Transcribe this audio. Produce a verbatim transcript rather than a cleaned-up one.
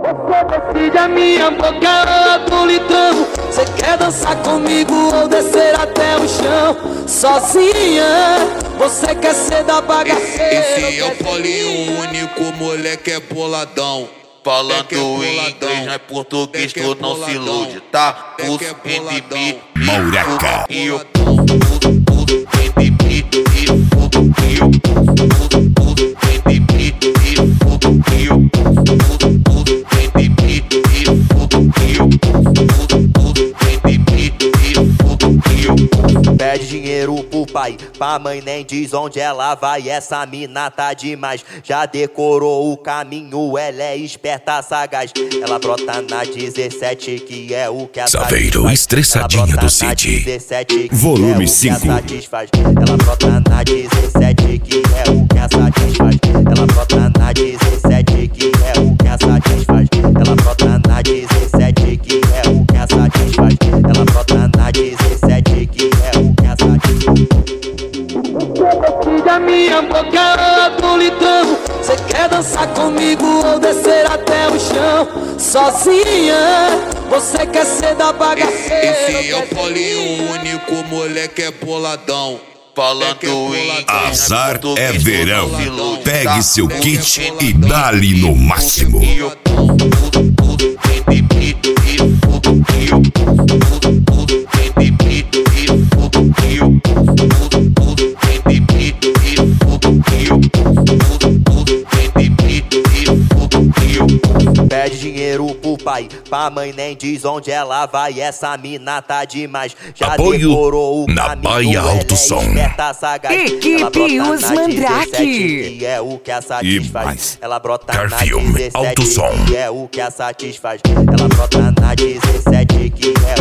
Você decide a minha boca a do litrão. Você quer dançar comigo ou descer até o chão? Sozinha, você quer ser da bagaceira. Esse é o Paulinho único, moleque é boladão. Falando em inglês, não é português, tu não se ilude, tá? Os N B Maureca. E o N B e o e o N B e o e o Pede dinheiro pro pai, pra mãe nem diz onde ela vai. Essa mina tá demais, já decorou o caminho. Ela é esperta, sagaz. Ela brota na dezessete, que é o que a Saveiro estressadinha do City. Volume cinco. Ela brota na dezessete, que é o que a satisfaz. Ela brota na dezessete, que é o que a satisfaz. Ela brota na dezessete, que é o que a satisfaz. Ela brota na dezessete, que é o que a satisfaz. Decide a minha boca a do litrão. Você quer dançar comigo ou descer até o chão? Sozinha, você quer ser da bagaceira. Esse é o Paulinho único, moleque é boladão. Falando em Azar é verão. Pegue seu kit e dá-lhe no máximo. Pede dinheiro pro pai, pra mãe nem diz onde ela vai. Essa mina tá demais, já Apoio decorou o na caminho. Bahia Ela Alto é Som. esperta, sagaz. Equipe Ela brota Os na Mandrake. dezessete, que é o que a E satisfaz. mais. Ela brota Carfium na dezessete, Alto Som. que é o que a satisfaz. Ela brota na dezessete, que é